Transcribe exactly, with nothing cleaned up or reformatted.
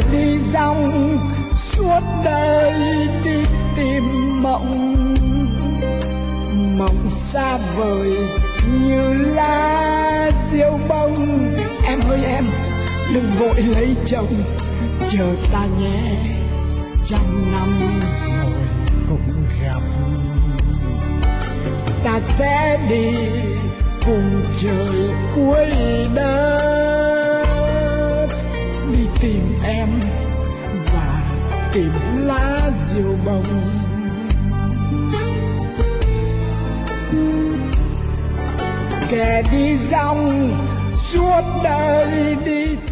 đi dòng suốt đời đi tìm mộng, mộng xa vời như lá diêu bông. Em ơi em, đừng vội lấy chồng, chờ ta nhé, trăm năm rồi cũng gặp. Ta sẽ đi cùng trời cuối đất, đi tìm em và tìm lá diêu bông. Kẻ đi dòng suốt đời đi